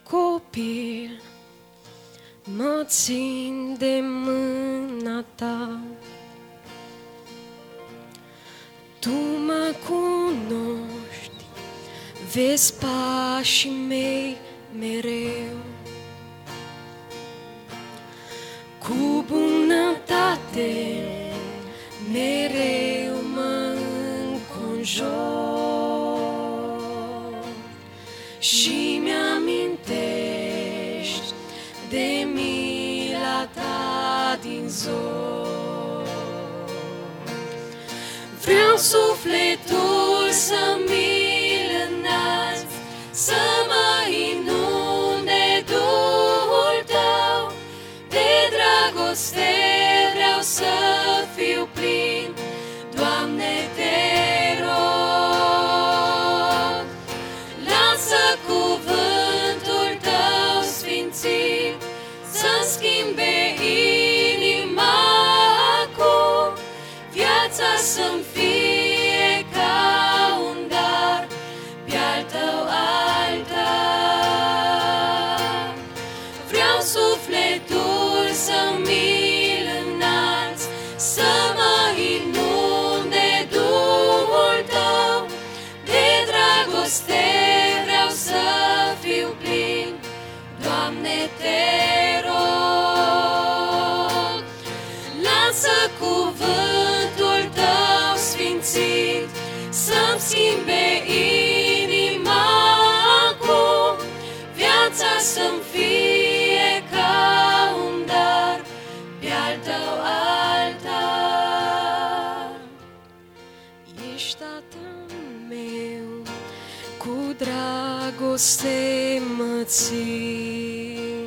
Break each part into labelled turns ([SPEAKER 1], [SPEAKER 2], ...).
[SPEAKER 1] copil, mă țin de mâna ta. Tu mă cunoști, vezi pașii mei mereu. Cu bunătate mereu mă înconjori și mi-amintești de mila ta din zor. Vreau sufletul să mi-l înalți, să mă inunde Duhul tău, de dragoste vreau să fiu plin, Doamne, te rog. Lasă cuvântul tău sfințit să-mi schimbe inima acum, viața să-mi fie ca un dar pe-al tău altar. Vreau sufletul să mi-l înalți, să mă inunde Duhul tău, de dragoste vreau să fiu plin, Doamne, te rog. Lasă cuvântul tău sfințit să-mi schimbe inima acum, viața să-mi fie ca un dar pe-al tău altar. Ești Tatăl meu, cu dragoste mă țin,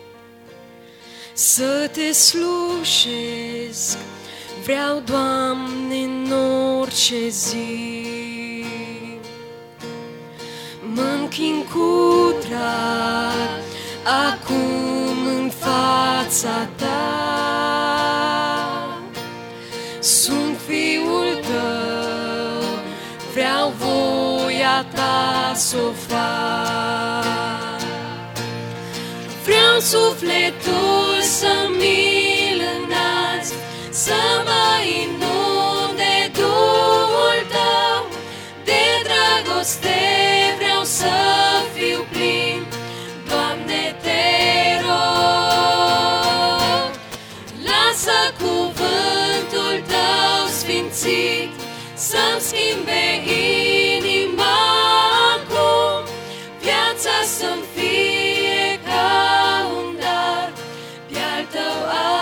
[SPEAKER 1] să te slujesc vreau, Doamne, în orice zi. Mă-nchin cu drag acum în fața ta. Sunt fiul tău, vreau voia ta s-o fac. Vreau sufletul să mi-l înalți, să mă inunde Duhul tău, de dragoste vreau să fiu plin, Doamne, te rog. Lasă cuvântul tău sfințit să-mi schimbe inima acum, viața să-mi fie ca un dar pe-al tău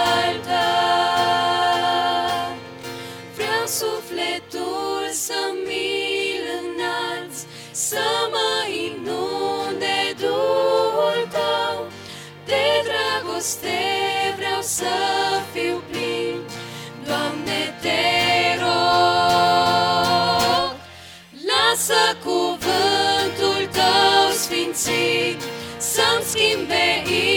[SPEAKER 1] altar. Vreau sufletul să mi-l înalți, să mă inunde Duhul tău, de dragoste vreau să fiu plin, Doamne, te rog. Lasă cuvântul tău sfințit să-mi schimbe